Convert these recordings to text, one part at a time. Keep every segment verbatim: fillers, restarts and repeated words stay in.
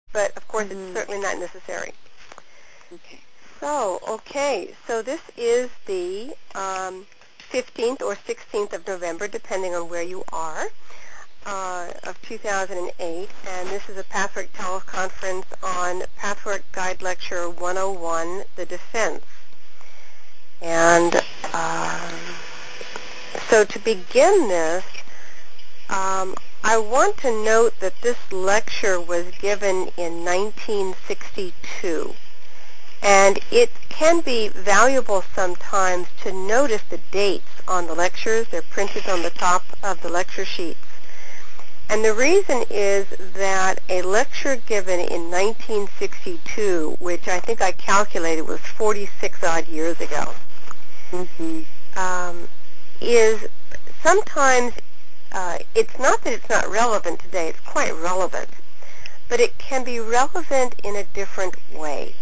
but of course Mm-hmm. it's certainly not necessary. Okay. So, okay, so this is the um, fifteenth or sixteenth of November, depending on where you are, uh, of two thousand eight, and this is a Pathwork teleconference on Pathwork Guide Lecture one oh one, The Defense. And um, so to begin this, um, I want to note that this lecture was given in nineteen sixty-two. And it can be valuable sometimes to notice the dates on the lectures. They're printed on the top of the lecture sheets. And the reason is that a lecture given in nineteen sixty-two, which I think I calculated was forty-six odd years ago, Mm-hmm. um, is sometimes, uh, it's not that it's not relevant today, it's quite relevant, but it can be relevant in a different way.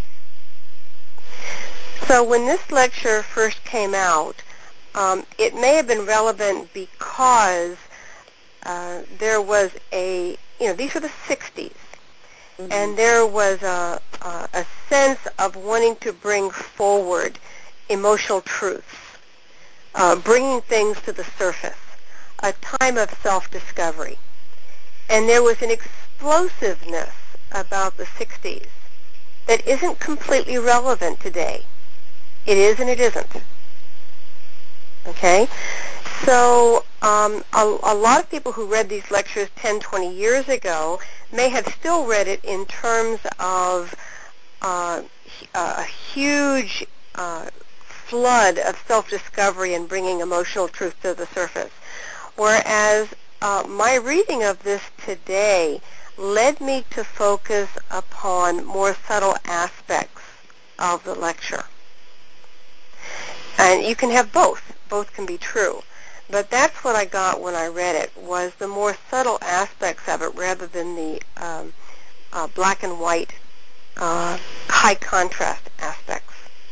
So when this lecture first came out, um, it may have been relevant because uh, there was a, you know, these were the sixties, mm-hmm. and there was a, a, a sense of wanting to bring forward emotional truths, uh, bringing things to the surface, a time of self-discovery. And there was an explosiveness about the sixties that isn't completely relevant today. It is and it isn't. Okay? So um, a, a lot of people who read these lectures ten, twenty years ago may have still read it in terms of uh, a huge uh, flood of self-discovery and bringing emotional truth to the surface. Whereas uh, my reading of this today led me to focus upon more subtle aspects of the lecture. And you can have both. Both can be true. But that's what I got when I read it, was the more subtle aspects of it rather than the um, uh, black and white, uh, high contrast aspects.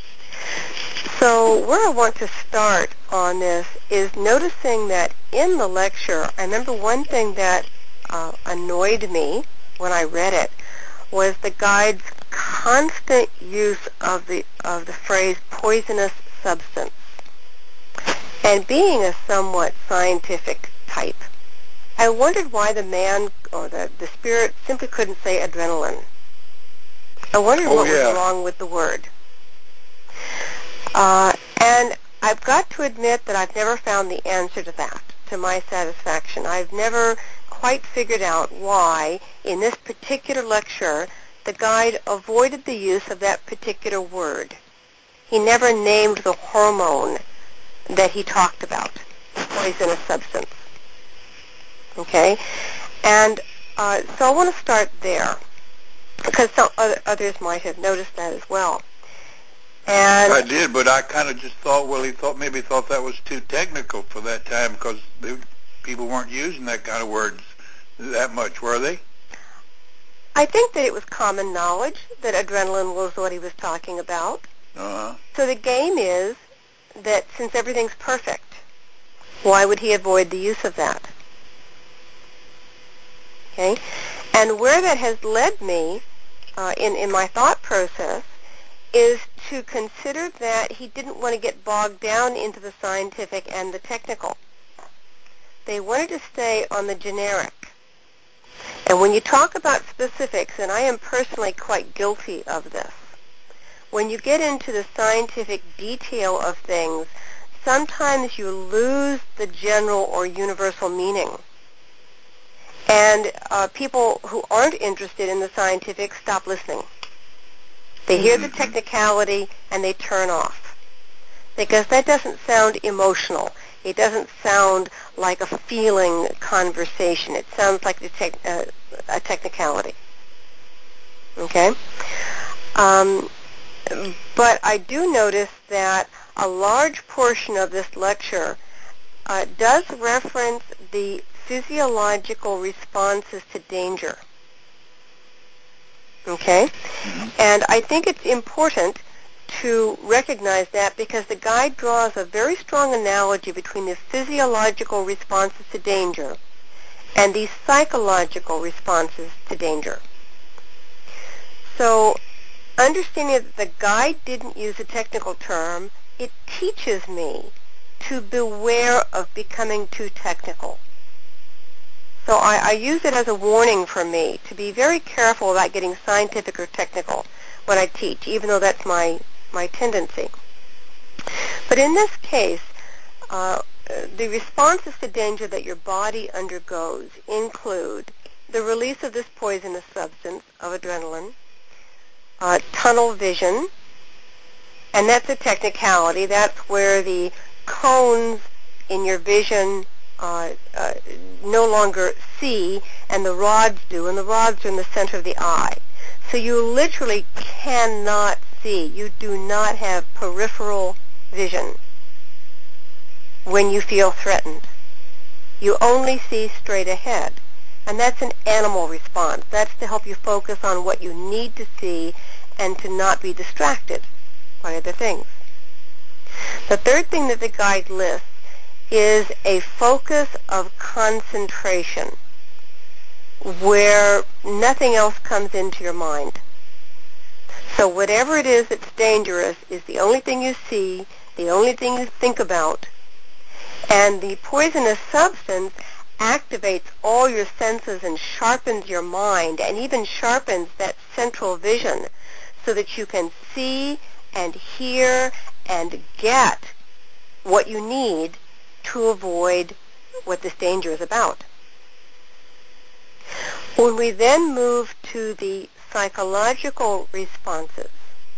So where I want to start on this is noticing that in the lecture, I remember one thing that uh, annoyed me when I read it was the guide's constant use of the of the phrase poisonous substance. And being a somewhat scientific type, I wondered why the man or the, the spirit simply couldn't say adrenaline. I wondered oh, what yeah. was wrong with the word. Uh, and I've got to admit that I've never found the answer to that, to my satisfaction. I've never quite figured out why, in this particular lecture, the guide avoided the use of that particular word. He never named the hormone that he talked about, poisonous substance. Okay? And uh, so I want to start there, because some other, others might have noticed that as well. And I did, but I kind of just thought, well, he thought maybe thought that was too technical for that time because they, people weren't using that kind of words that much, were they? I think that it was common knowledge that adrenaline was what he was talking about. Uh-huh. So the game is that since everything's perfect, why would he avoid the use of that? Okay? And where that has led me uh, in, in my thought process is to consider that he didn't want to get bogged down into the scientific and the technical. They wanted to stay on the generic. And when you talk about specifics, and I am personally quite guilty of this, when you get into the scientific detail of things, sometimes you lose the general or universal meaning. And uh, people who aren't interested in the scientific stop listening. They hear the technicality and they turn off because that doesn't sound emotional. It doesn't sound like a feeling conversation. It sounds like a, tech, uh, a technicality. Okay? Um, but I do notice that a large portion of this lecture uh, does reference the physiological responses to danger. Okay? And I think it's important to recognize that because the guide draws a very strong analogy between the physiological responses to danger and the psychological responses to danger. So understanding that the guide didn't use a technical term, it teaches me to beware of becoming too technical. So I, I use it as a warning for me to be very careful about getting scientific or technical when I teach, even though that's my, my tendency. But in this case, uh, the responses to danger that your body undergoes include the release of this poisonous substance of adrenaline, uh, tunnel vision, and that's a technicality. That's where the cones in your vision uh, uh, no longer see, and the rods do, and the rods are in the center of the eye. So you literally cannot see. You do not have peripheral vision when you feel threatened. You only see straight ahead. And that's an animal response. That's to help you focus on what you need to see and to not be distracted by other things. The third thing that the guide lists is a focus of concentration where nothing else comes into your mind. So whatever it is that's dangerous is the only thing you see, the only thing you think about, and the poisonous substance activates all your senses and sharpens your mind and even sharpens that central vision so that you can see and hear and get what you need to avoid what this danger is about. When we then move to the psychological responses,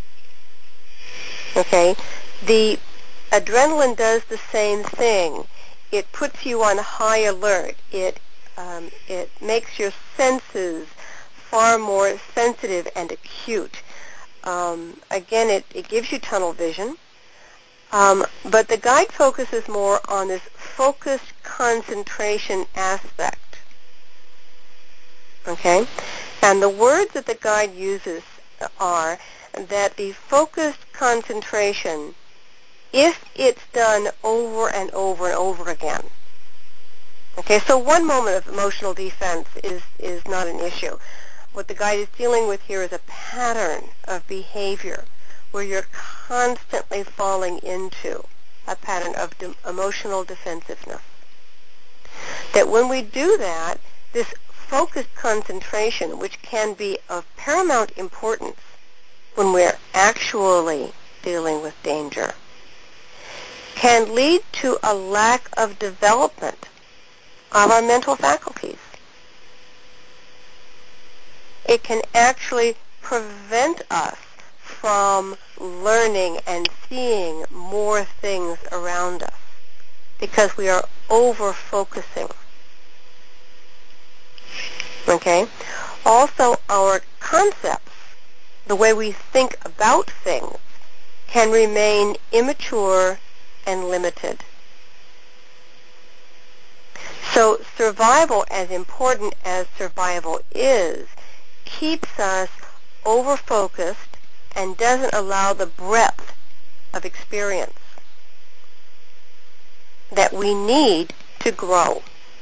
okay, the adrenaline does the same thing. It puts you on high alert. It um, it makes your senses far more sensitive and acute. Um, again, it, it gives you tunnel vision. Um, but the guide focuses more on this focused concentration aspect. Okay? And the words that the guide uses are that the focused concentration, if it's done over and over and over again. Okay, so one moment of emotional defense is, is not an issue. What the guide is dealing with here is a pattern of behavior where you're constantly falling into a pattern of de- emotional defensiveness. That when we do that, this focused concentration, which can be of paramount importance when we're actually dealing with danger, can lead to a lack of development of our mental faculties. It can actually prevent us from learning and seeing more things around us because we are over-focusing. Okay? Also, our concepts, the way we think about things, can remain immature and limited. So survival, as important as survival is, keeps us over-focused and doesn't allow the breadth of experience that we need to grow.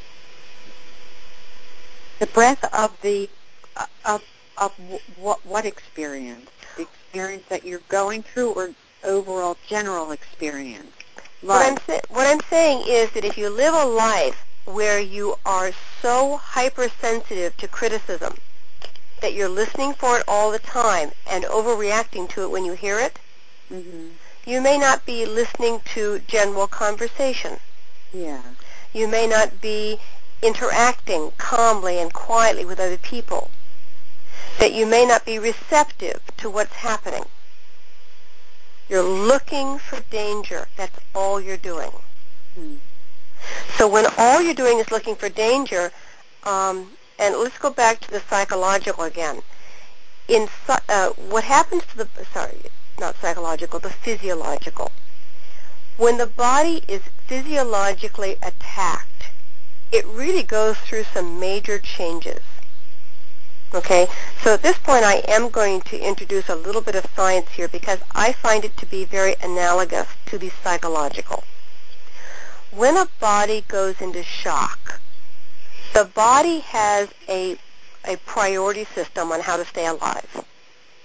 The breadth of the uh, of of what what experience? The experience that you're going through, or overall general experience? What I'm, sa- what I'm saying is that if you live a life where you are so hypersensitive to criticism that you're listening for it all the time and overreacting to it when you hear it, mm-hmm. you may not be listening to general conversation. Yeah. You may not be interacting calmly and quietly with other people. That you may not be receptive to what's happening. You're looking for danger. That's all you're doing. Mm. So when all you're doing is looking for danger, um, and let's go back to the psychological again. In uh, what happens to the, sorry, not psychological, the physiological. When the body is physiologically attacked, it really goes through some major changes. Okay, so at this point I am going to introduce a little bit of science here because I find it to be very analogous to the psychological. When a body goes into shock, the body has a, a priority system on how to stay alive.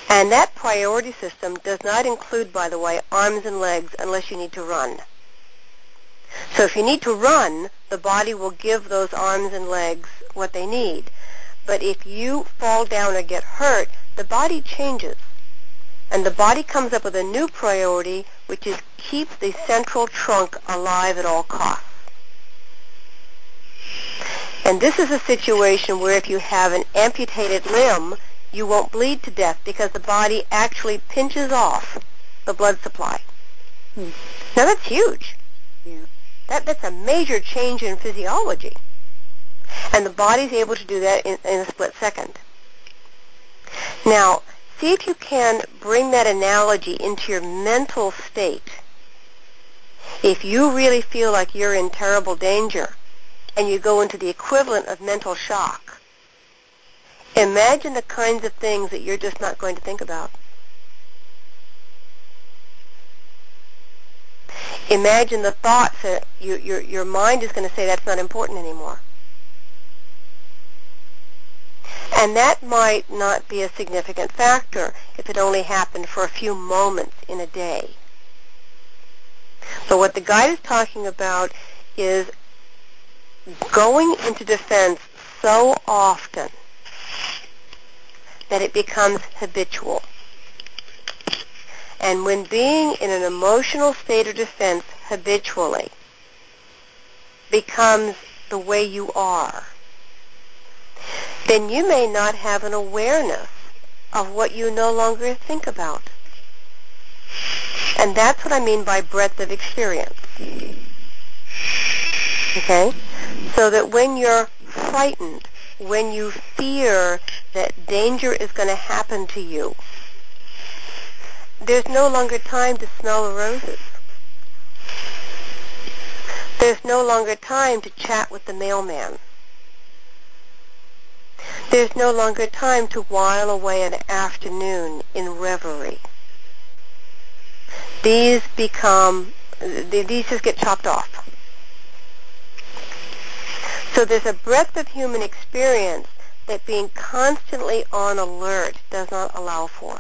And that priority system does not include, by the way, arms and legs unless you need to run. So if you need to run, the body will give those arms and legs what they need. But if you fall down or get hurt, the body changes. And the body comes up with a new priority, which is keep the central trunk alive at all costs. And this is a situation where if you have an amputated limb, you won't bleed to death because the body actually pinches off the blood supply. Hmm. Now that's huge. Yeah. That, that's a major change in physiology. And the body's able to do that in, in a split second. Now, see if you can bring that analogy into your mental state. If you really feel like you're in terrible danger and you go into the equivalent of mental shock, imagine the kinds of things that you're just not going to think about. Imagine the thoughts that you, your, your mind is going to say that's not important anymore. And that might not be a significant factor if it only happened for a few moments in a day. But what the guide is talking about is going into defense so often that it becomes habitual. And when being in an emotional state of defense habitually becomes the way you are, then you may not have an awareness of what you no longer think about. And that's what I mean by breadth of experience. Okay? So that when you're frightened, when you fear that danger is going to happen to you, there's no longer time to smell the roses. There's no longer time to chat with the mailman. There's no longer time to while away an afternoon in reverie. These become, these just get chopped off. So there's a breadth of human experience that being constantly on alert does not allow for.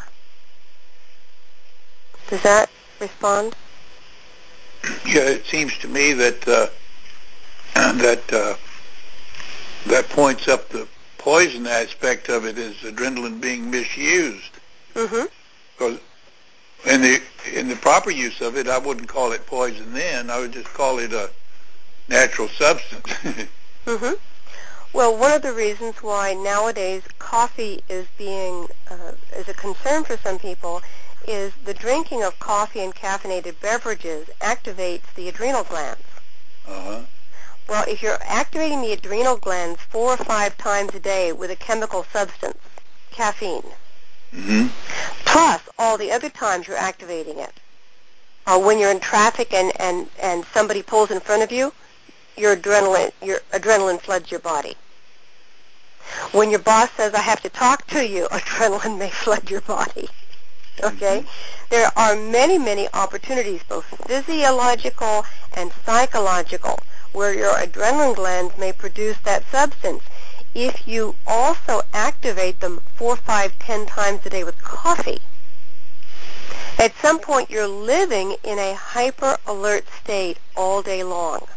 Does that respond? Yeah, it seems to me that uh, that uh, that points up the poison aspect of it is adrenaline being misused. Mm-hmm. Because in the in the proper use of it, I wouldn't call it poison then. I would just call it a natural substance. Mm-hmm. Well, one of the reasons why nowadays coffee is being uh, is a concern for some people is the drinking of coffee and caffeinated beverages activates the adrenal glands. Uh-huh. Well, if you're activating the adrenal glands four or five times a day with a chemical substance, caffeine, mm-hmm. plus all the other times you're activating it, or when you're in traffic and, and, and somebody pulls in front of you, your adrenaline your adrenaline floods your body. When your boss says, I have to talk to you, adrenaline may flood your body. Okay? Mm-hmm. There are many, many opportunities, both physiological and psychological, where your adrenaline glands may produce that substance. If you also activate them four, five, ten times a day with coffee, at some point you're living in a hyper-alert state all day long.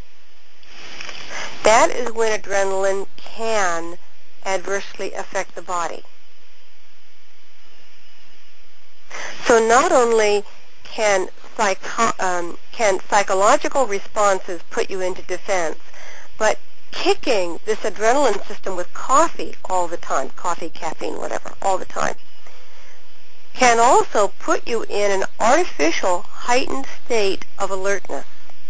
That is when adrenaline can adversely affect the body. So not only can, psycho- um, can psychological responses put you into defense, but kicking this adrenaline system with coffee all the time, coffee, caffeine, whatever, all the time, can also put you in an artificial heightened state of alertness.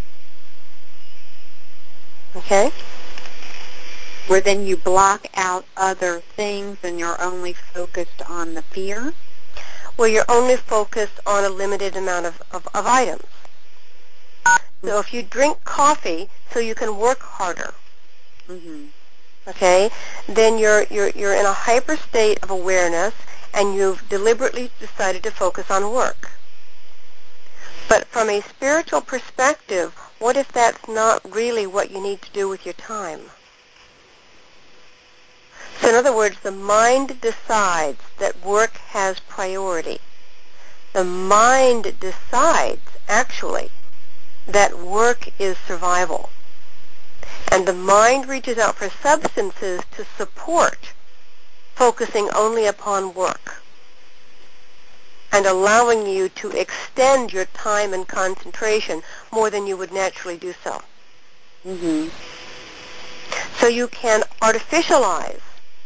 Okay? Where then you block out other things and you're only focused on the fear? Where you're only focused on a limited amount of, of, of items. So if you drink coffee so you can work harder, mm-hmm. okay, then you're, you're, you're in a hyper state of awareness and you've deliberately decided to focus on work. But from a spiritual perspective, what if that's not really what you need to do with your time? So in other words, the mind decides that work has priority. The mind decides, actually, that work is survival. And the mind reaches out for substances to support focusing only upon work and allowing you to extend your time and concentration more than you would naturally do so. Mm-hmm. So you can artificialize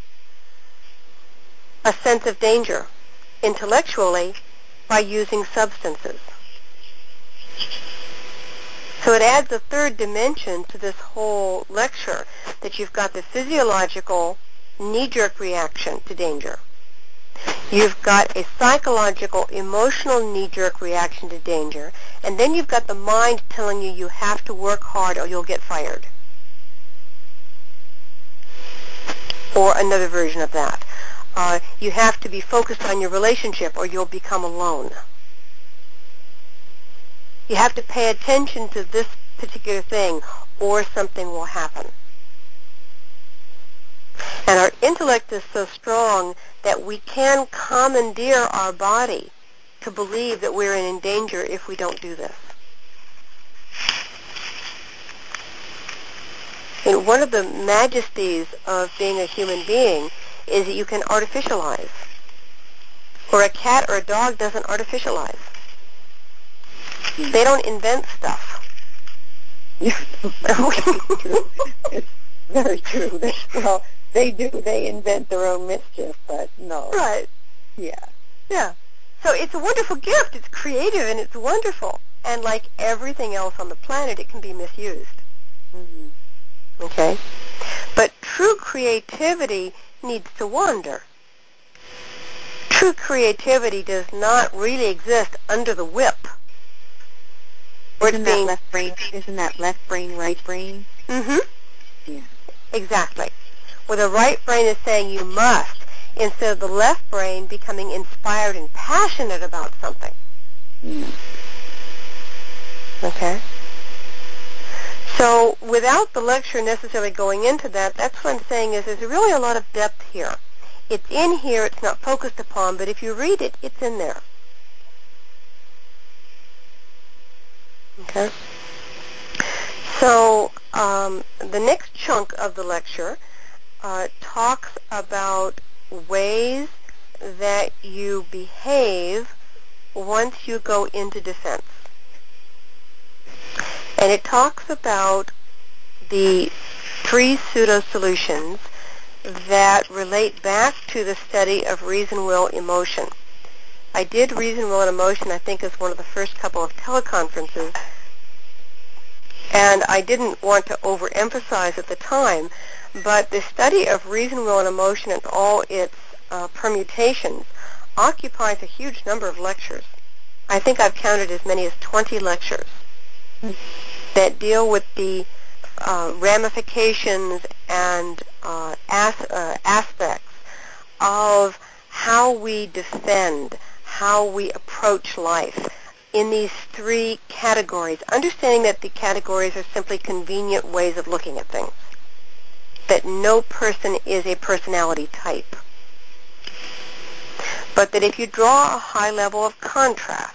a sense of danger intellectually by using substances. So it adds a third dimension to this whole lecture, that you've got the physiological knee-jerk reaction to danger. You've got a psychological, emotional knee-jerk reaction to danger, and then you've got the mind telling you you have to work hard or you'll get fired. Or another version of that. Uh, you have to be focused on your relationship or you'll become alone. You have to pay attention to this particular thing or something will happen. And our intellect is so strong that we can commandeer our body to believe that we're in danger if we don't do this. And one of the majesties of being a human being is that you can artificialize. Or a cat or a dog doesn't artificialize. They don't invent stuff. Yes, it's very true. They, well, they do. They invent their own mischief, but no. Right. Yeah. Yeah. So it's a wonderful gift. It's creative and it's wonderful. And like everything else on the planet, it can be misused. Mm-hmm. Okay? But true creativity needs to wander. True creativity does not really exist under the whip. Isn't that left brain? Isn't that left brain, right brain? Mm-hmm. Yeah. Exactly. Where the right brain is saying you must, instead of the left brain becoming inspired and passionate about something. Mm. Okay? So without the lecture necessarily going into that, that's what I'm saying is there's really a lot of depth here. It's in here, it's not focused upon, but if you read it, it's in there. Okay? So um, the next chunk of the lecture uh, talks about ways that you behave once you go into defense. And it talks about the three pseudo-solutions that relate back to the study of reason, will, emotion. I did reason, will, and emotion, I think, as one of the first couple of teleconferences, and I didn't want to overemphasize at the time, but the study of reason, will, and emotion and all its uh, permutations occupies a huge number of lectures. I think I've counted as many as twenty lectures that deal with the uh, ramifications and uh, as, uh, aspects of how we defend, how we approach life in these three categories, understanding that the categories are simply convenient ways of looking at things, that no person is a personality type, but that if you draw a high level of contrast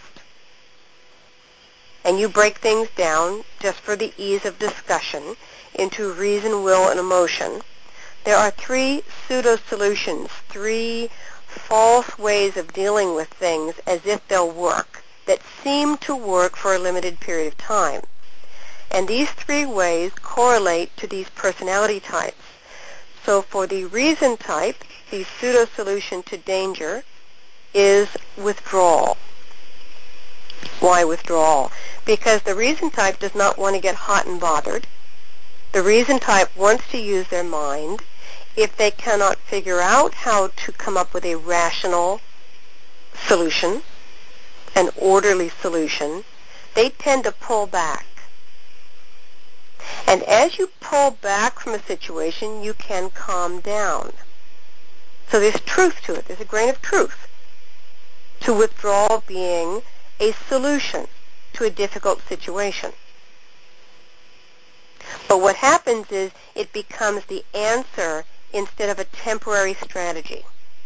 and you break things down just for the ease of discussion into reason, will, and emotion, there are three pseudo-solutions, three false ways of dealing with things as if they'll work, that seem to work for a limited period of time. And these three ways correlate to these personality types. So for the reason type, the pseudo-solution to danger is withdrawal. Why withdrawal? Because the reason type does not want to get hot and bothered. The reason type wants to use their mind. If they cannot figure out how to come up with a rational solution, an orderly solution, they tend to pull back. And as you pull back from a situation, you can calm down. So there's truth to it. There's a grain of truth to withdrawal being a solution to a difficult situation. But what happens is it becomes the answer instead of a temporary strategy.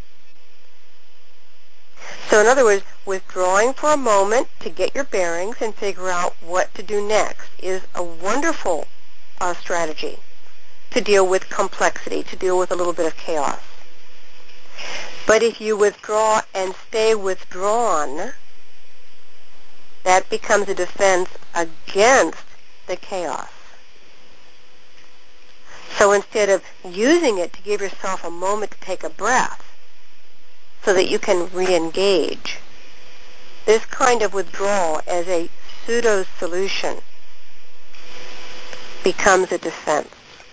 So in other words, withdrawing for a moment to get your bearings and figure out what to do next is a wonderful uh, strategy to deal with complexity, to deal with a little bit of chaos. But if you withdraw and stay withdrawn, that becomes a defense against the chaos. So instead of using it to give yourself a moment to take a breath so that you can re-engage, this kind of withdrawal as a pseudo-solution becomes a defense.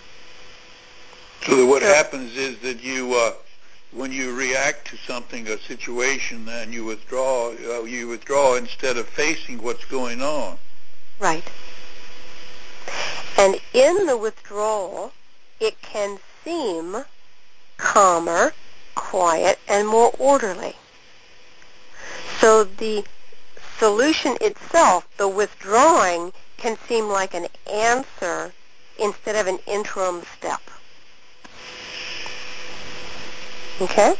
So that what so, happens is that you, uh, when you react to something, a situation, and you withdraw, uh, you withdraw instead of facing what's going on. Right. And in the withdrawal, it can seem calmer, quiet, and more orderly. So the solution itself, the withdrawing, can seem like an answer instead of an interim step. Okay?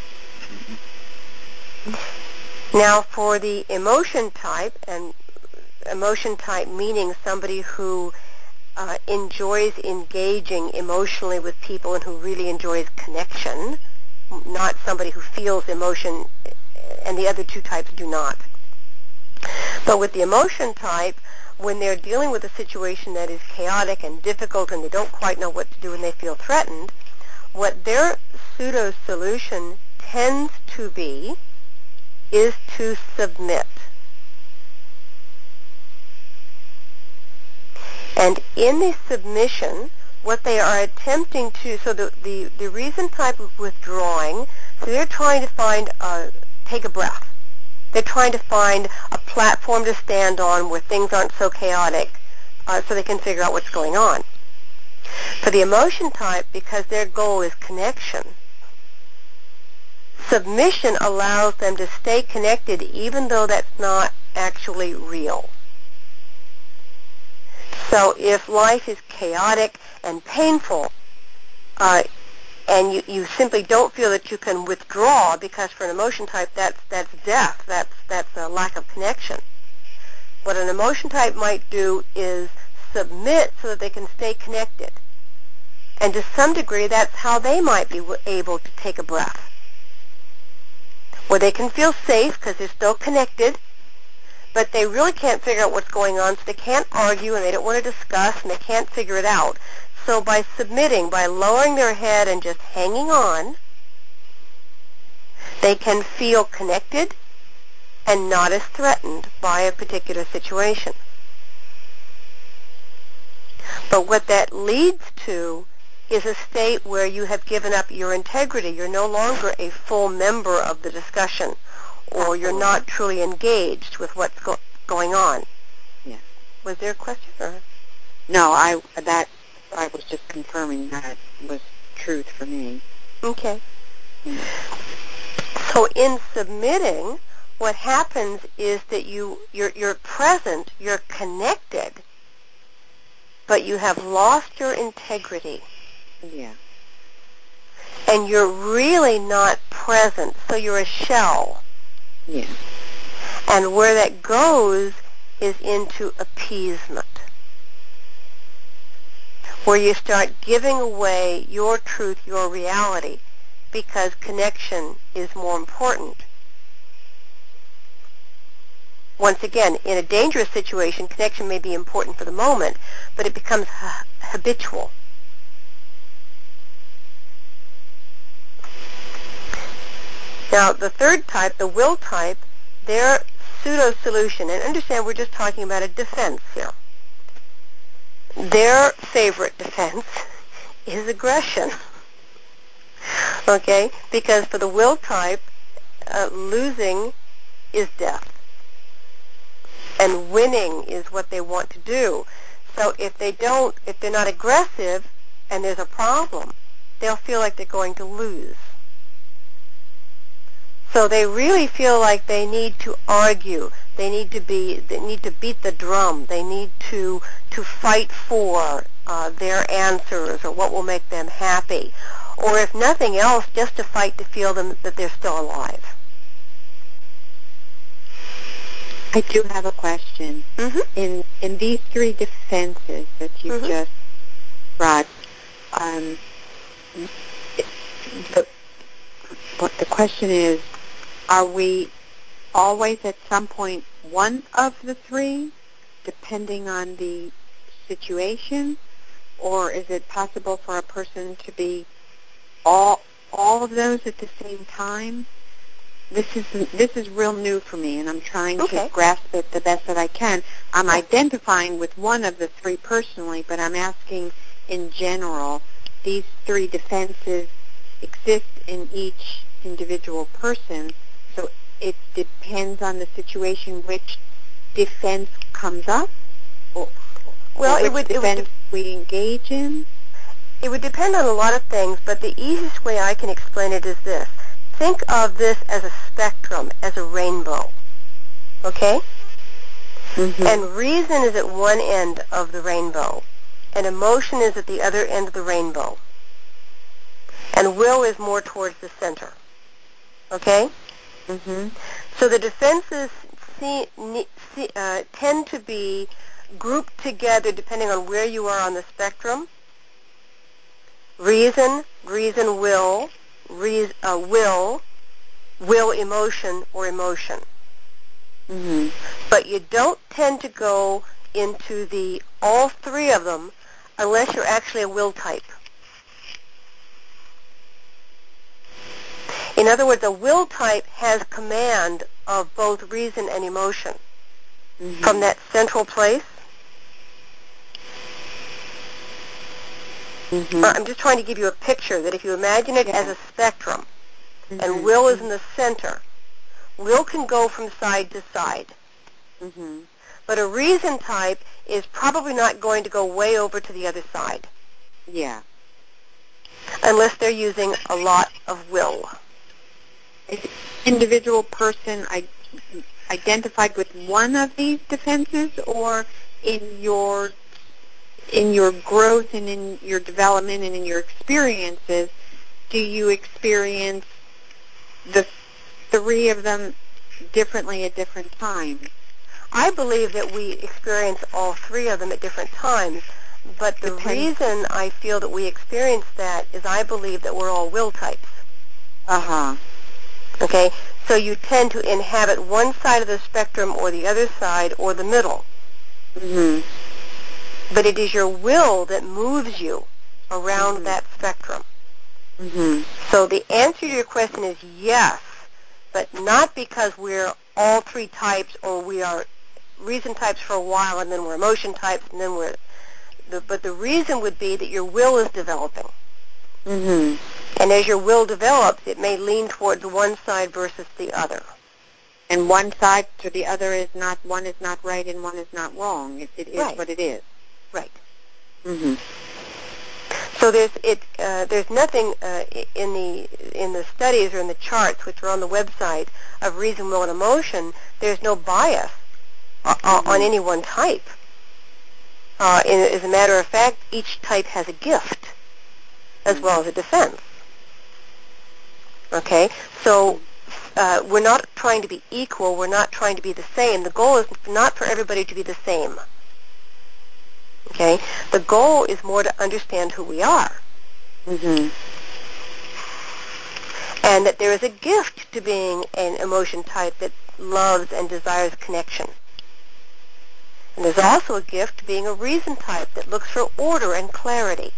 Now for the emotion type, and emotion type meaning somebody who uh, enjoys engaging emotionally with people and who really enjoys connection, not somebody who feels emotion, and the other two types do not. But with the emotion type, when they're dealing with a situation that is chaotic and difficult and they don't quite know what to do and they feel threatened, what their pseudo-solution tends to be is to submit. And in the submission, what they are attempting to, so the, the, the reason type of withdrawing, so they're trying to find, uh, take a breath. They're trying to find a platform to stand on where things aren't so chaotic uh, so they can figure out what's going on. For the emotion type, because their goal is connection, submission allows them to stay connected even though that's not actually real. So if life is chaotic and painful, uh, and you, you simply don't feel that you can withdraw, because for an emotion type that's that's death, that's that's a lack of connection. What an emotion type might do is submit so that they can stay connected. And to some degree, that's how they might be able to take a breath, where they can feel safe because they're still connected, but they really can't figure out what's going on, so they can't argue and they don't want to discuss and they can't figure it out. So by submitting, by lowering their head and just hanging on, they can feel connected and not as threatened by a particular situation. But what that leads to is a state where you have given up your integrity. You're no longer a full member of the discussion, or you're not truly engaged with what's go- going on. Yeah. Was there a question? Or? No, I that I was just confirming that was truth for me. Okay. Mm. So in submitting, what happens is that you you're, you're present, you're connected, but you have lost your integrity. Yeah. And you're really not present, so you're a shell. Yeah. And where that goes is into appeasement, where you start giving away your truth, your reality, because connection is more important. Once again, in a dangerous situation, connection may be important for the moment, but it becomes ha- habitual. Now, the third type, the will type, their pseudo-solution, and understand we're just talking about a defense here. Their favorite defense is aggression. Okay? Because for the will type, uh, losing is death. And winning is what they want to do. So if they don't, if they're not aggressive and there's a problem, they'll feel like they're going to lose. So they really feel like they need to argue. They need to be. They need to beat the drum. They need to to fight for uh, their answers or what will make them happy. or if nothing else, just to fight to feel them that they're still alive. I do have a question. Mm-hmm. In in these three defenses that you mm-hmm. just brought, um, the, what the question is, are we always at some point one of the three, depending on the situation, or is it possible for a person to be all all of those at the same time? This is this is real new for me, and I'm trying okay. to grasp it the best that I can. I'm identifying with one of the three personally, but I'm asking in general, these three defenses exist in each individual person, so it depends on the situation which defense comes up, or, well, or which it would, defense it would de- we engage in? It would depend on a lot of things, but the easiest way I can explain it is this. Think of this as a spectrum, as a rainbow, okay? Mm-hmm. And reason is at one end of the rainbow, and emotion is at the other end of the rainbow, and will is more towards the center, okay? Mm-hmm. So the defenses see, see, uh, tend to be grouped together depending on where you are on the spectrum. Reason, reason, will, reason, uh, will, will, emotion, or emotion. Mm-hmm. But you don't tend to go into the all three of them unless you're actually a will type. In other words, a will type has command of both reason and emotion Mm-hmm. from that central place. Mm-hmm. I'm just trying to give you a picture that if you imagine it Yeah. as a spectrum, mm-hmm. and will is in the center, will can go from side to side. Mm-hmm. But a reason type is probably not going to go way over to the other side. Yeah. Unless they're using a lot of will. Is an individual person I, identified with one of these defenses, or in your in your growth and in your development and in your experiences, do you experience the three of them differently at different times? I believe that we experience all three of them at different times, but the Depends. reason I feel that we experience that is I believe that we're all will types. Uh-huh. Okay? So you tend to inhabit one side of the spectrum or the other side or the middle. Mm-hmm. But it is your will that moves you around Mm-hmm. that spectrum. Mm-hmm. So the answer to your question is yes, but not because we're all three types or we are reason types for a while and then we're emotion types and then we're... The, but the reason would be that your will is developing. Mm-hmm. And as your will develops, it may lean towards one side versus the other. And one side to the other is not, one is not right and one is not wrong. It, it is Right. what it is. Right. Mm-hmm. So there's it. Uh, there's nothing uh, in the in the studies or in the charts, which are on the website of reason, will, and emotion. There's no bias uh, Mm-hmm. on any one type. Uh, in, as a matter of fact, each type has a gift as Mm-hmm. well as a defense. Okay, so uh, we're not trying to be equal. We're not trying to be the same. The goal is not for everybody to be the same. Okay, the goal is more to understand who we are. Mm-hmm. And that there is a gift to being an emotion type that loves and desires connection. And there's also a gift to being a reason type that looks for order and clarity.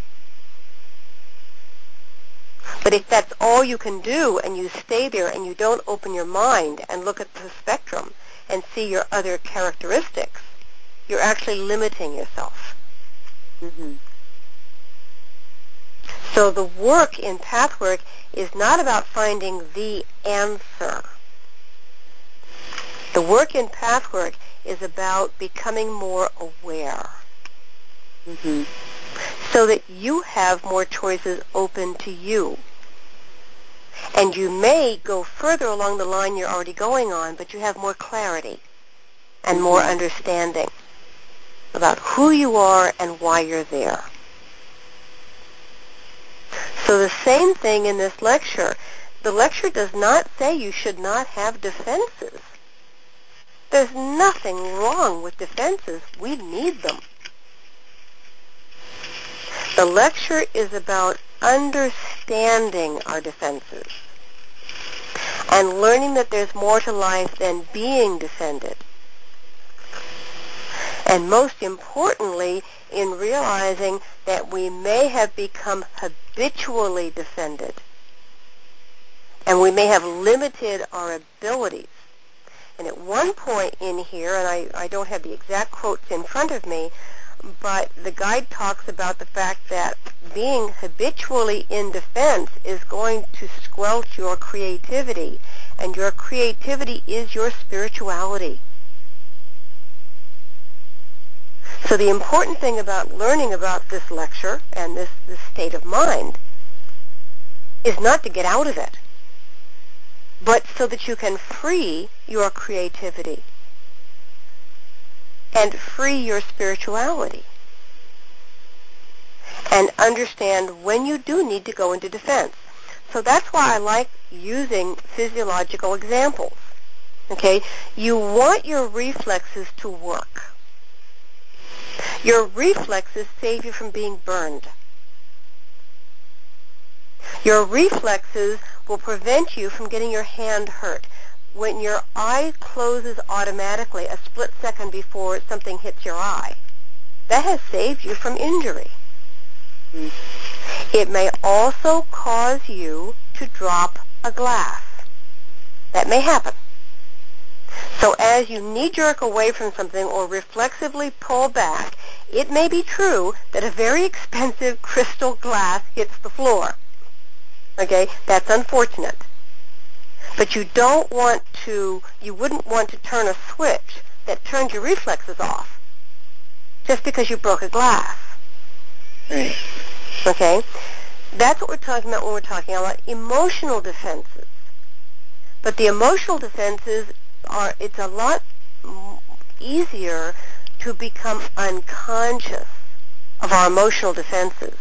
But if that's all you can do and you stay there and you don't open your mind and look at the spectrum and see your other characteristics, you're actually limiting yourself. Mm-hmm. So the work in Pathwork is not about finding the answer. The work in Pathwork is about becoming more aware. Mm-hmm. So that you have more choices open to you. And you may go further along the line you're already going on, but you have more clarity and Mm-hmm. more understanding about who you are and why you're there. So the same thing in this lecture. The lecture does not say you should not have defenses. There's nothing wrong with defenses. We need them. The lecture is about understanding our defenses and learning that there's more to life than being defended. And most importantly, in realizing that we may have become habitually defended and we may have limited our abilities. And at one point in here, and I, I don't have the exact quotes in front of me, but the guide talks about the fact that being habitually in defense is going to squelch your creativity, and your creativity is your spirituality. So the important thing about learning about this lecture and this, this state of mind is not to get out of it, but so that you can free your creativity and free your spirituality and understand when you do need to go into defense. So that's why I like using physiological examples. Okay? You want your reflexes to work. Your reflexes save you from being burned. Your reflexes will prevent you from getting your hand hurt. When your eye closes automatically a split second before something hits your eye, that has saved you from injury. Mm. It may also cause you to drop a glass. That may happen. So as you knee-jerk away from something or reflexively pull back, it may be true that a very expensive crystal glass hits the floor. Okay? That's unfortunate. But you don't want to, you wouldn't want to turn a switch that turns your reflexes off just because you broke a glass. Right. Okay? That's what we're talking about when we're talking about emotional defenses. But the emotional defenses are, it's a lot easier to become unconscious of our emotional defenses.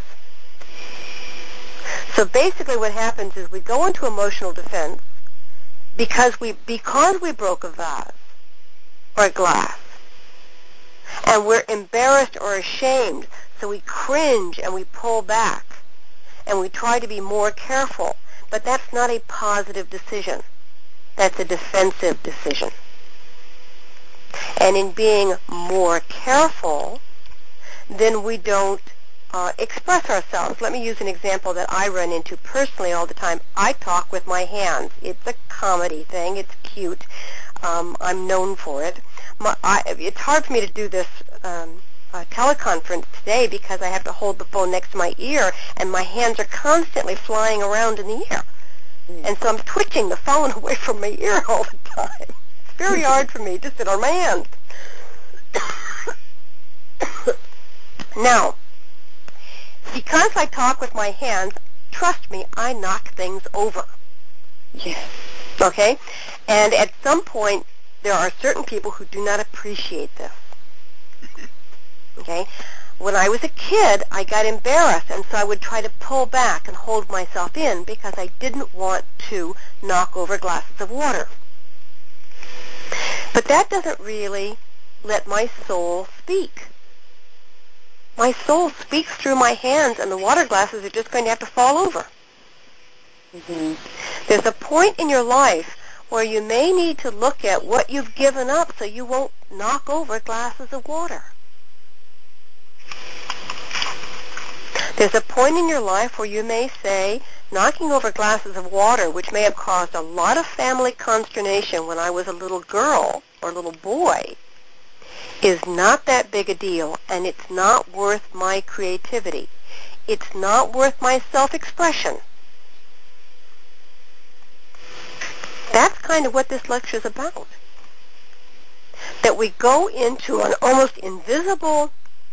So basically what happens is we go into emotional defense because we because we broke a vase or a glass, and we're embarrassed or ashamed, so we cringe and we pull back and we try to be more careful. But that's not a positive decision. That's a defensive decision. And in being more careful, then we don't uh, express ourselves. Let me use an example that I run into personally all the time. I talk with my hands. It's a comedy thing. It's cute. Um, I'm known for it. My, I, it's hard for me to do this um, uh, teleconference today because I have to hold the phone next to my ear, and my hands are constantly flying around in the air. Mm. And so I'm twitching the phone away from my ear all the time. It's very hard for me to sit on my hands. Now, because I talk with my hands, trust me, I knock things over. Yes. Okay? And at some point, there are certain people who do not appreciate this. Okay? When I was a kid, I got embarrassed, and so I would try to pull back and hold myself in because I didn't want to knock over glasses of water. But that doesn't really let my soul speak. My soul speaks through my hands, and the water glasses are just going to have to fall over. Mm-hmm. There's a point in your life where you may need to look at what you've given up so you won't knock over glasses of water. There's a point in your life where you may say, knocking over glasses of water, which may have caused a lot of family consternation when I was a little girl or a little boy, is not that big a deal, and it's not worth my creativity. It's not worth my self-expression. That's kind of what this lecture is about. That we go into an almost invisible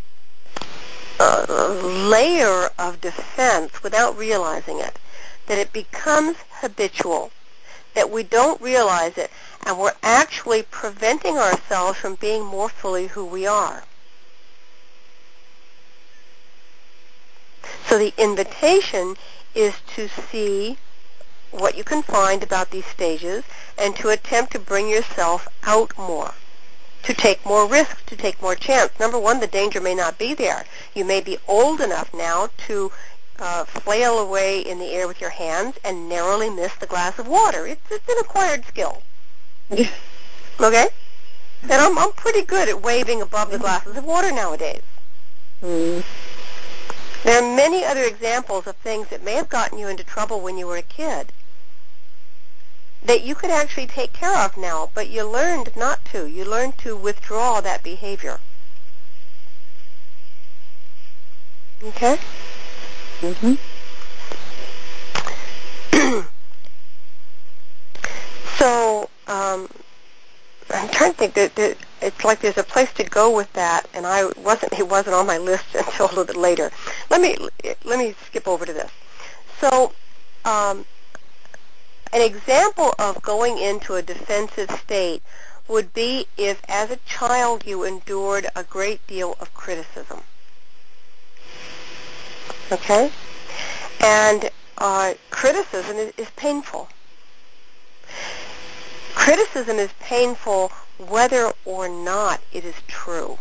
uh, layer of defense without realizing it. That it becomes habitual. That we don't realize it, and we're actually preventing ourselves from being more fully who we are. So the invitation is to see what you can find about these stages and to attempt to bring yourself out more, to take more risks, to take more chance. Number one, the danger may not be there. You may be old enough now to uh, flail away in the air with your hands and narrowly miss the glass of water. It's, it's an acquired skill. Okay? And I'm, I'm pretty good at waving above the glasses of water nowadays. Mm. There are many other examples of things that may have gotten you into trouble when you were a kid that you could actually take care of now, but you learned not to. You learned to withdraw that behavior. Okay? Mm-hmm. So, um, I'm trying to think. That, that it's like there's a place to go with that, and I wasn't. It wasn't on my list until a little bit later. Let me let me skip over to this. So, um, an example of going into a defensive state would be if, as a child, you endured a great deal of criticism. Okay, and uh, criticism is, is painful. Criticism is painful whether or not it is true.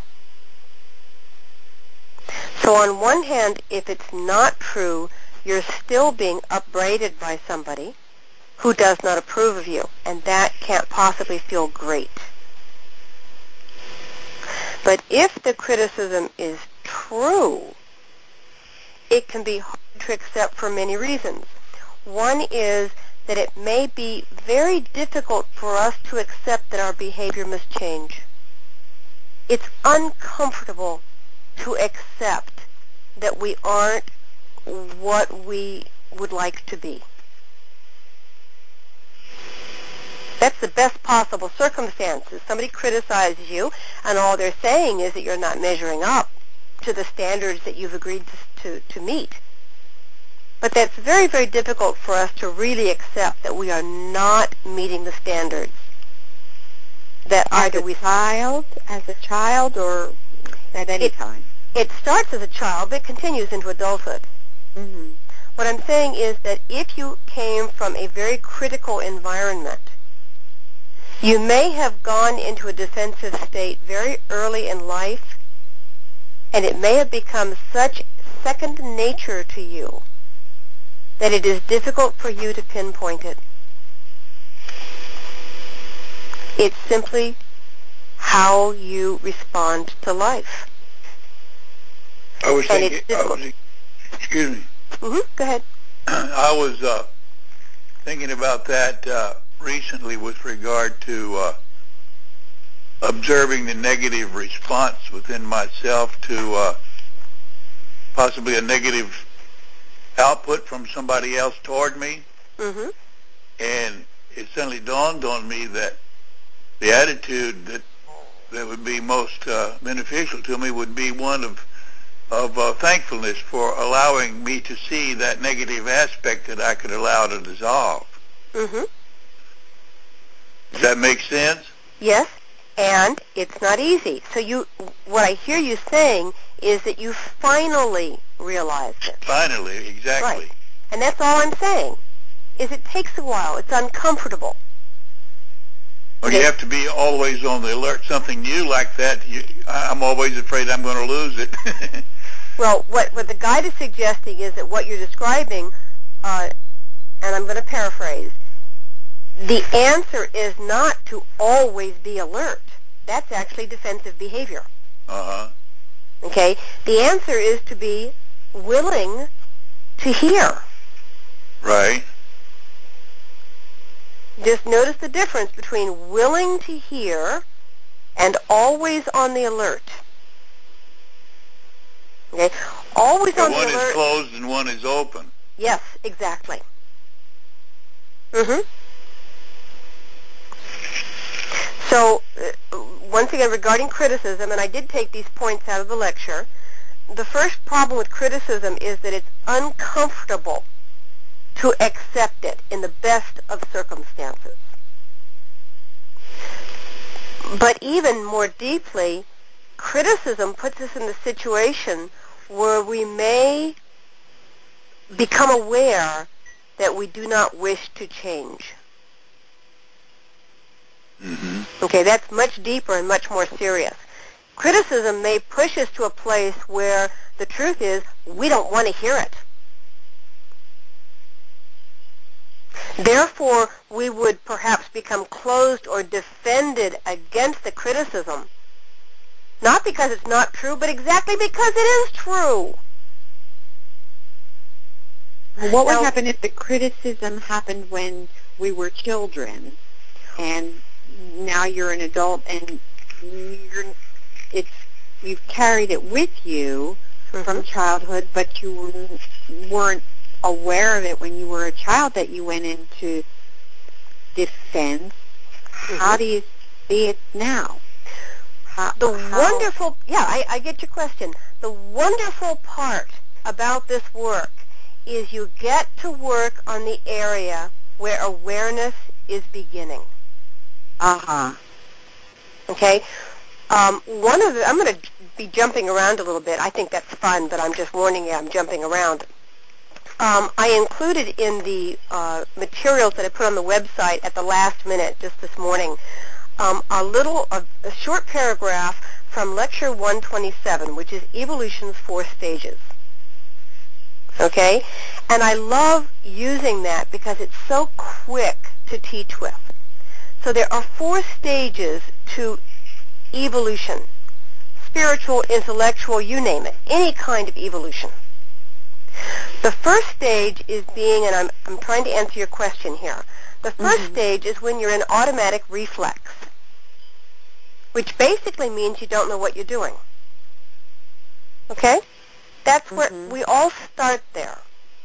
So on one hand, if it's not true, you're still being upbraided by somebody who does not approve of you, and that can't possibly feel great. But if the criticism is true, it can be hard to accept for many reasons. One is that it may be very difficult for us to accept that our behavior must change. It's uncomfortable to accept that we aren't what we would like to be. That's the best possible circumstances. Somebody criticizes you, and all they're saying is that you're not measuring up to the standards that you've agreed to, to, to meet. But that's very, very difficult for us to really accept that we are not meeting the standards. That as either a we child, as a child, or at any it, time. It starts as a child, but it continues into adulthood. Mm-hmm. What I'm saying is that if you came from a very critical environment, you may have gone into a defensive state very early in life, and it may have become such second nature to you that it is difficult for you to pinpoint it. It's simply how you respond to life. I was And thinking, it's I difficult. was, excuse me, Mm-hmm. Go ahead. I was uh, thinking about that uh, recently with regard to uh, observing the negative response within myself to uh, possibly a negative output from somebody else toward me. Mm-hmm. And it suddenly dawned on me that the attitude that that would be most uh, beneficial to me would be one of of uh, thankfulness for allowing me to see that negative aspect that I could allow to dissolve. Mm-hmm. Does that make sense? Yes, and it's not easy. So you, what I hear you saying is that you finally realized it. Finally, exactly. Right. And that's all I'm saying, is it takes a while. It's uncomfortable. Well, Okay. you have to be always on the alert. Something new like that, you, I'm always afraid I'm going to lose it. Well, what, what the guide is suggesting is that what you're describing, uh, and I'm going to paraphrase, the answer is not to always be alert. That's actually defensive behavior. Uh-huh. Okay? The answer is to be willing to hear. Right. Just notice the difference between willing to hear and always on the alert. Okay? Always So on the one alert. is closed and one is open. Yes, exactly. Mm-hmm. So, uh, once again, regarding criticism, and I did take these points out of the lecture, the first problem with criticism is that it's uncomfortable to accept it in the best of circumstances. But even more deeply, criticism puts us in the situation where we may become aware that we do not wish to change. Mm-hmm. Okay, that's much deeper and much more serious. Criticism may push us to a place where the truth is we don't want to hear it. Therefore, we would perhaps become closed or defended against the criticism, not because it's not true, but exactly because it is true. Well, what now, would happen if the criticism happened when we were children, and now you're an adult, and you're, it's you've carried it with you mm-hmm. from childhood, but you weren't aware of it when you were a child, that you went into defense? Mm-hmm. How do you see it now? How, the how? wonderful, yeah, I, I get your question. The wonderful part about this work is you get to work on the area where awareness is beginning. Uh-huh. Okay? Um, one of the, I'm going to be jumping around a little bit. I think that's fun, but I'm just warning you I'm jumping around. Um, I included in the uh, materials that I put on the website at the last minute just this morning um, a little, a, a short paragraph from Lecture one twenty-seven, which is Evolution's Four Stages. Okay? And I love using that because it's so quick to teach with. So there are four stages to evolution. Spiritual, intellectual, you name it. Any kind of evolution. The first stage is being, and I'm, I'm trying to answer your question here, the first mm-hmm. stage is when you're in automatic reflex, which basically means you don't know what you're doing. Okay? That's mm-hmm. where we all start there.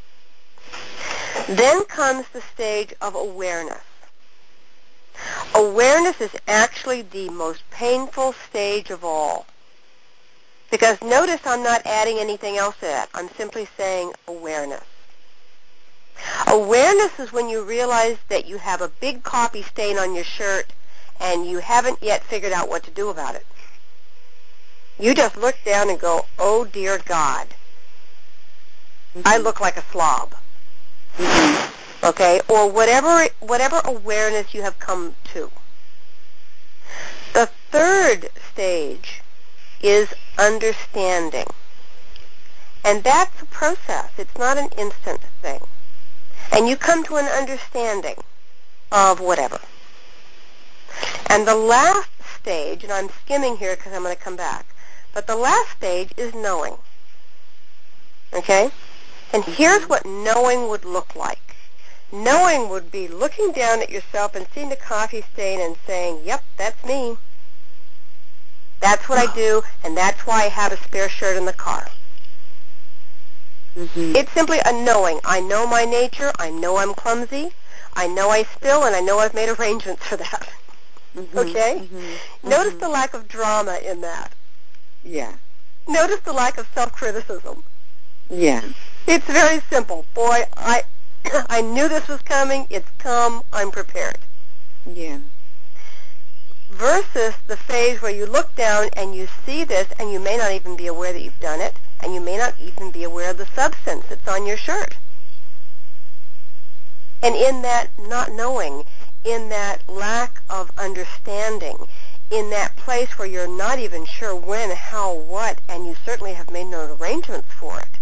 Then comes the stage of awareness. Awareness is actually the most painful stage of all. Because notice I'm not adding anything else to that. I'm simply saying awareness. Awareness is when you realize that you have a big coffee stain on your shirt and you haven't yet figured out what to do about it. You just look down and go, oh dear God, mm-hmm. I look like a slob. Mm-hmm. Okay? Or whatever whatever awareness you have come to. The third stage is understanding. And that's a process. It's not an instant thing. And you come to an understanding of whatever. And the last stage, and I'm skimming here because I'm going to come back, but the last stage is knowing. Okay? And here's what knowing would look like. Knowing would be looking down at yourself and seeing the coffee stain and saying, yep, that's me. That's what I do, and that's why I have a spare shirt in the car. Mm-hmm. It's simply a knowing. I know my nature. I know I'm clumsy. I know I spill, and I know I've made arrangements for that. Mm-hmm. Okay? Mm-hmm. Notice mm-hmm. the lack of drama in that. Yeah. Notice the lack of self-criticism. Yeah. It's very simple. Boy, I I knew this was coming. It's come. I'm prepared. Yeah. Versus the phase where you look down and you see this and you may not even be aware that you've done it, and you may not even be aware of the substance that's on your shirt. And in that not knowing, in that lack of understanding, in that place where you're not even sure when, how, what, and you certainly have made no arrangements for it,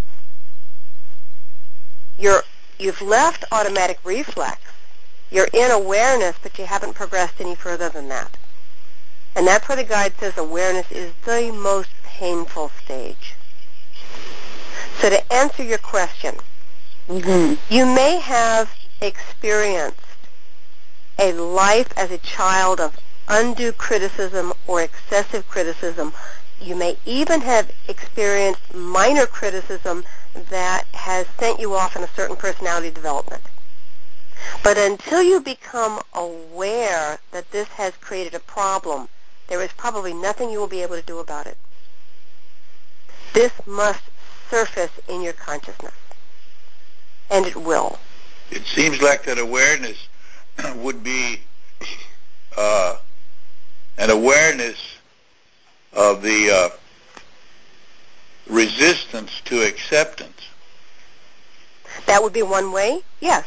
you're, you've left automatic reflex. You're in awareness, but you haven't progressed any further than that. And that's where the guide says awareness is the most painful stage. So to answer your question, mm-hmm. you may have experienced a life as a child of undue criticism or excessive criticism. You may even have experienced minor criticism that has sent you off in a certain personality development. But until you become aware that this has created a problem, there is probably nothing you will be able to do about it. This must surface in your consciousness, and it will. It seems like that awareness would be uh, an awareness of the uh, resistance to acceptance. That would be one way, yes.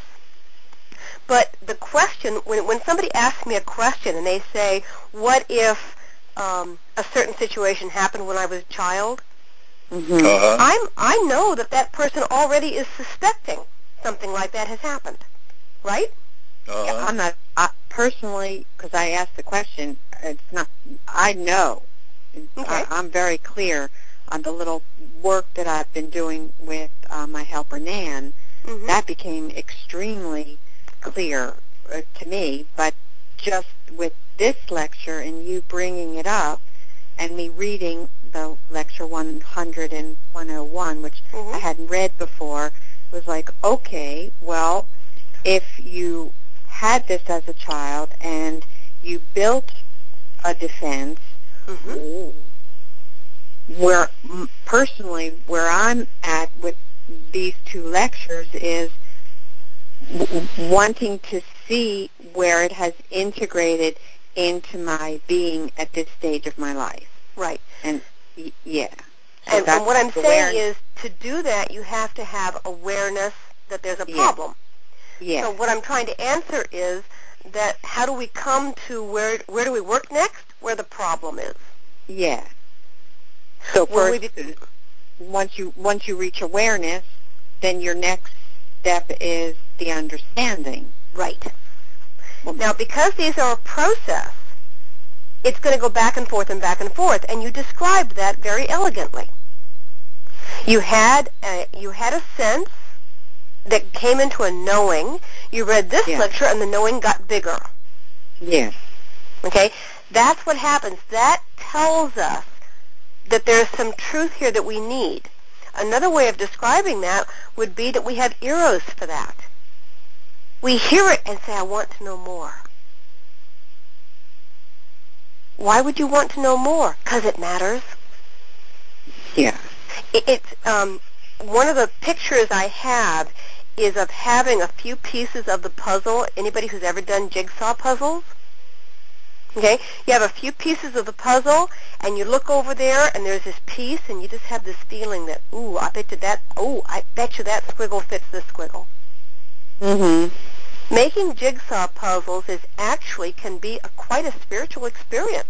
But the question, when, when somebody asks me a question and they say, what if um, a certain situation happened when I was a child, mm-hmm. uh-huh. I'm, I know that that person already is suspecting something like that has happened, right? Uh-huh. Yeah, I'm not, I, personally, because I asked the question, it's not, I know. Okay. I, I'm very clear on the little work that I've been doing with uh, my helper, Nan. Mm-hmm. That became extremely clear uh, to me, but just with this lecture and you bringing it up and me reading the lecture one hundred and one oh one, which mm-hmm. I hadn't read before, it was like, okay, well, if you had this as a child and you built a defense, mm-hmm. where personally where I'm at with these two lectures is w- wanting to see where it has integrated into my being at this stage of my life. Right. And y- yeah. So and, and what I'm saying is, to do that, you have to have awareness that there's a problem. Yeah. So what I'm trying to answer is that how do we come to where where do we work next? Where the problem is. Yeah. So When first, we be- once you once you reach awareness, then your next step is the understanding. Right. Now, because these are a process, it's going to go back and forth and back and forth, and you described that very elegantly. You had a, you had a sense that came into a knowing. You read this Yeah. lecture, and the knowing got bigger. Yeah. Okay? That's what happens. That tells us that there's some truth here that we need. Another way of describing that would be that we have eros for that. We hear it and say, I want to know more. Why would you want to know more? Because it matters. Yeah. It, it's um, one of the pictures I have is of having a few pieces of the puzzle. Anybody who's ever done jigsaw puzzles? Okay, you have a few pieces of the puzzle, and you look over there, and there's this piece, and you just have this feeling that, ooh, I bet you that, ooh, I bet you that squiggle fits this squiggle. Mm-hmm. Making jigsaw puzzles is actually can be a, quite a spiritual experience.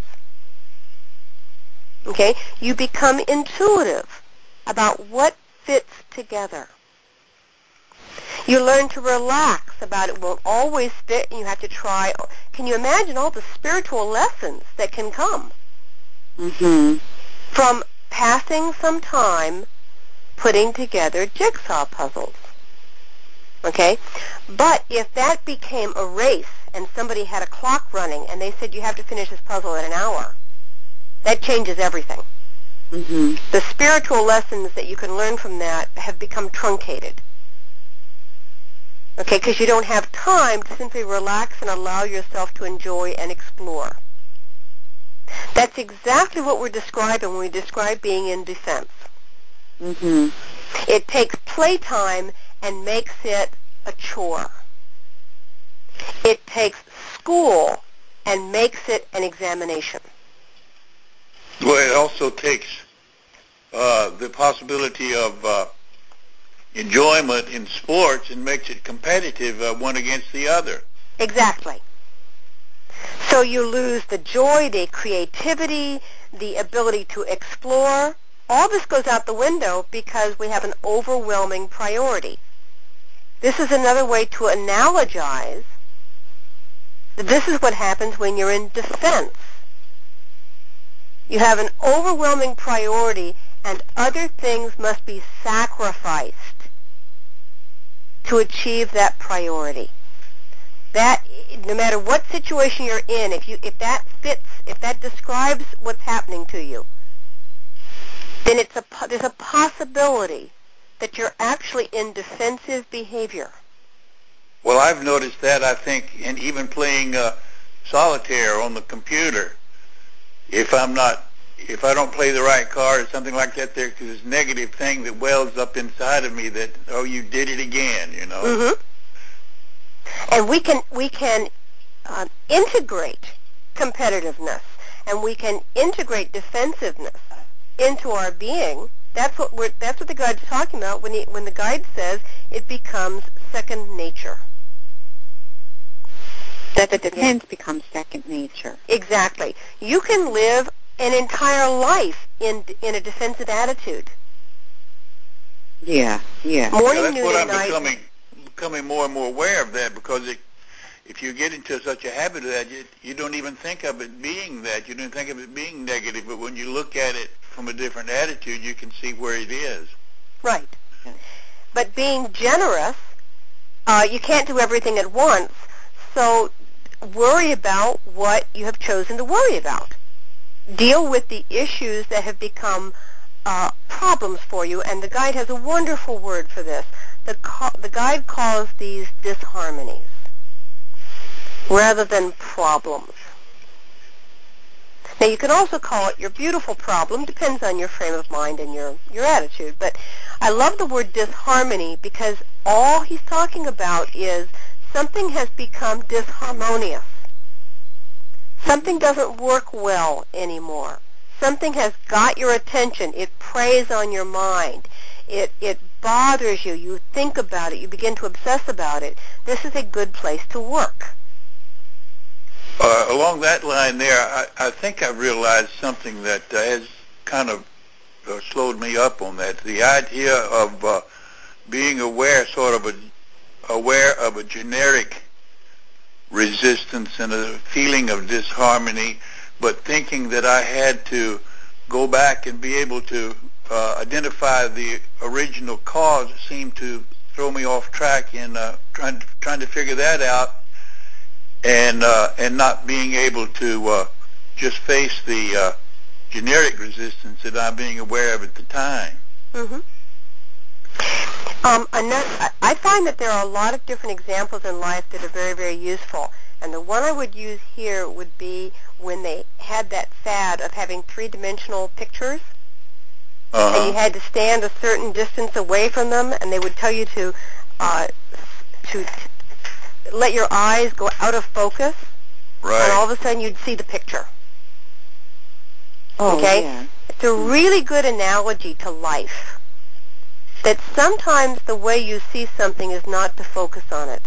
Okay, you become intuitive about what fits together. You learn to relax about it won't always fit, and you have to try. Can you imagine all the spiritual lessons that can come Mm-hmm. from passing some time putting together jigsaw puzzles? Okay? But if that became a race and somebody had a clock running and they said you have to finish this puzzle in an hour, that changes everything. Mm-hmm. The spiritual lessons that you can learn from that have become truncated. Okay, because you don't have time to simply relax and allow yourself to enjoy and explore. That's exactly what we're describing when we describe being in defense. Mm-hmm. It takes playtime and makes it a chore. It takes school and makes it an examination. Well, it also takes uh, the possibility of uh, enjoyment in sports and makes it competitive, uh, one against the other. Exactly. So you lose the joy, the creativity, the ability to explore. All this goes out the window because we have an overwhelming priority. This is another way to analogize that this is what happens when you're in defense. You have an overwhelming priority, and other things must be sacrificed to achieve that priority. That, no matter what situation you're in, if you if that fits, if that describes what's happening to you, then it's a there's a possibility that you're actually in defensive behavior. Well, I've noticed that, I think, in even playing uh, solitaire on the computer. If I'm not, if I don't play the right card or something like that, there's this negative thing that wells up inside of me that, oh, you did it again, you know. Mm-hmm. And we can we can uh, integrate competitiveness, and we can integrate defensiveness into our being That's what we're, that's what the guide's talking about when, he, when the guide says it becomes second nature. That the defense becomes second nature. Exactly. You can live an entire life in in a defensive attitude. Yeah, yeah. Morning, yeah, that's noon, what and I'm night. becoming becoming more and more aware of that, because it, if you get into such a habit of that, you, you don't even think of it being that. You don't think of it being negative, but when you look at it from a different attitude, you can see where it is. Right. But being generous, uh, you can't do everything at once, so worry about what you have chosen to worry about. Deal with the issues that have become uh, problems for you, and the guide has a wonderful word for this. The, co- the guide calls these disharmonies rather than problems. Now, you can also call it your beautiful problem, depends on your frame of mind and your, your attitude, but I love the word disharmony because all he's talking about is something has become disharmonious. Something doesn't work well anymore. Something has got your attention. It preys on your mind. It, it bothers you. You think about it. You begin to obsess about it. This is a good place to work. Uh, along that line there, I, I think I've realized something that uh, has kind of uh, slowed me up on that. The idea of uh, being aware, sort of a, aware of a generic resistance and a feeling of disharmony, but thinking that I had to go back and be able to uh, identify the original cause seemed to throw me off track in uh, trying to, trying to figure that out, and uh, and not being able to uh, just face the uh, generic resistance that I'm being aware of at the time. Mm-hmm. Um, another, I find that there are a lot of different examples in life that are very, very useful. And the one I would use here would be when they had that fad of having three-dimensional pictures, Uh-huh. and you had to stand a certain distance away from them, and they would tell you to uh, to let your eyes go out of focus, Right. and all of a sudden you'd see the picture. Oh, okay? yeah. It's a really good analogy to life, that sometimes the way you see something is not to focus on it.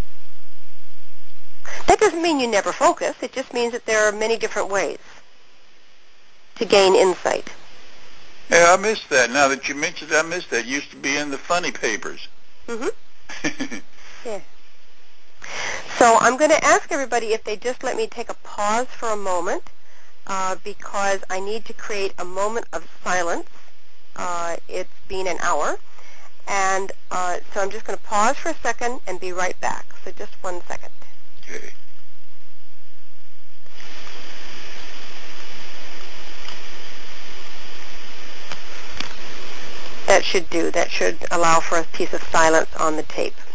That doesn't mean you never focus. It just means that there are many different ways to gain insight. Yeah, I missed that. Now that you mentioned it, I missed that. It used to be in the funny papers. Mm-hmm. Yeah. So I'm going to ask everybody if they just let me take a pause for a moment, uh, because I need to create a moment of silence. Uh, it's been an hour. And uh, so I'm just going to pause for a second and be right back. So just one second. Okay. That should do. That should allow for a piece of silence on the tape.